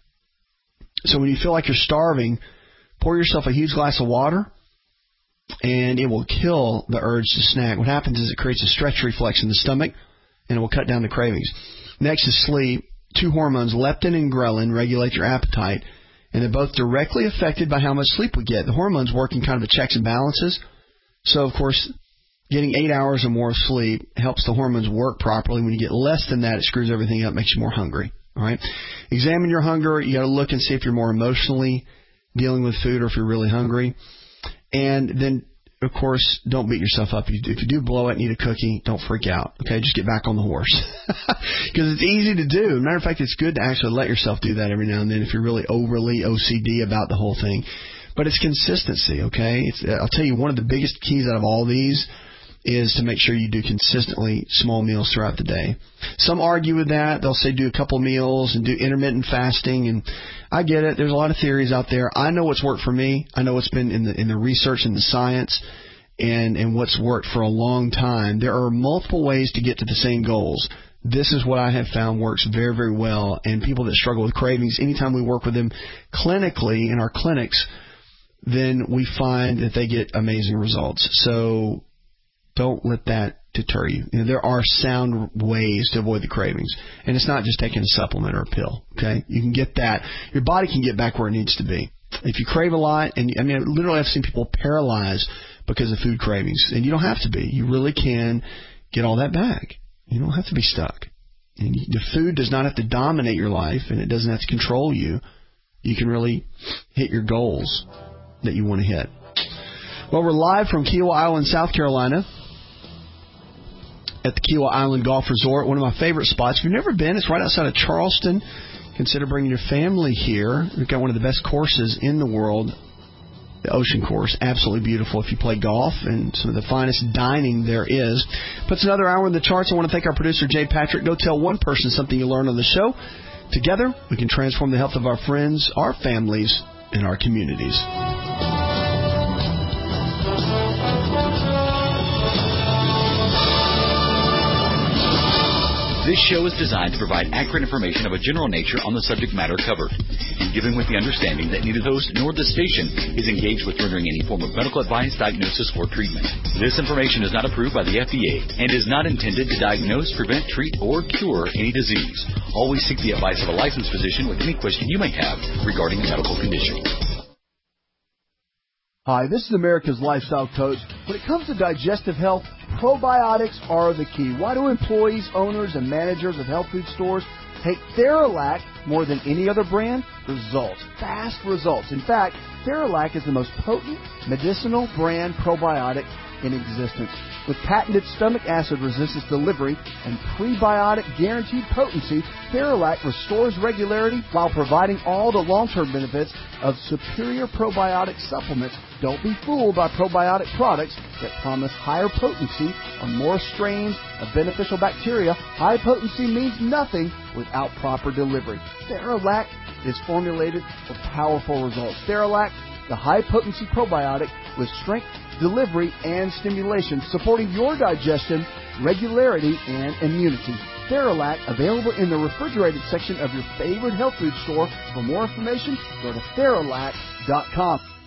So when you feel like you're starving, pour yourself a huge glass of water, and it will kill the urge to snack. What happens is it creates a stretch reflex in the stomach, and it will cut down the cravings. Next is sleep. Two hormones, leptin and ghrelin, regulate your appetite, and they're both directly affected by how much sleep we get. The hormones work in kind of a checks and balances. So, of course, getting eight hours or more of sleep helps the hormones work properly. When you get less than that, it screws everything up, makes you more hungry. All right? Examine your hunger. You got to look and see if you're more emotionally dealing with food or if you're really hungry. And then, of course, don't beat yourself up. If you do blow it and eat a cookie, don't freak out. Okay, just get back on the horse. Because it's easy to do. As a matter of fact, it's good to actually let yourself do that every now and then if you're really overly O C D about the whole thing. But it's consistency, okay? It's, I'll tell you, one of the biggest keys out of all these is to make sure you do consistently small meals throughout the day. Some argue with that. They'll say do a couple meals and do intermittent fasting, and I get it. There's a lot of theories out there. I know what's worked for me. I know what's been in the in the research and the science and, and what's worked for a long time. There are multiple ways to get to the same goals. This is what I have found works very, very well, and people that struggle with cravings, anytime we work with them clinically in our clinics, then we find that they get amazing results. So don't let that deter you. You know, there are sound ways to avoid the cravings, and it's not just taking a supplement or a pill. Okay, you can get that. Your body can get back where it needs to be. If you crave a lot, and I mean, literally, I've seen people paralyzed because of food cravings, and you don't have to be. You really can get all that back. You don't have to be stuck. And the food does not have to dominate your life, and it doesn't have to control you. You can really hit your goals that you want to hit. Well, we're live from Kiawah Island, South Carolina, at the Kiawah Island Golf Resort, one of my favorite spots. If you've never been, it's right outside of Charleston. Consider bringing your family here. We've got one of the best courses in the world, the Ocean Course. Absolutely beautiful if you play golf, and some of the finest dining there is. Puts another hour in the charts. I want to thank our producer, Jay Patrick. Go tell one person something you learned on the show. Together, we can transform the health of our friends, our families, and our communities. This show is designed to provide accurate information of a general nature on the subject matter covered, and given with the understanding that neither host nor the station is engaged with rendering any form of medical advice, diagnosis, or treatment. This information is not approved by the F D A and is not intended to diagnose, prevent, treat, or cure any disease. Always seek the advice of a licensed physician with any question you may have regarding a medical condition. Hi, this is America's Lifestyle Coach. When it comes to digestive health, probiotics are the key. Why do employees, owners, and managers of health food stores take Theralac more than any other brand? Results. Fast results. In fact, Theralac is the most potent medicinal brand probiotic in existence. With patented stomach acid resistance delivery and prebiotic guaranteed potency, Theralac restores regularity while providing all the long-term benefits of superior probiotic supplements. Don't be fooled by probiotic products that promise higher potency on more strains of beneficial bacteria. High potency means nothing without proper delivery. Theralac is formulated for powerful results. Theralac, the high-potency probiotic with strength, delivery, and stimulation, supporting your digestion, regularity, and immunity. Theralac, available in the refrigerated section of your favorite health food store. For more information, go to Theralac dot com.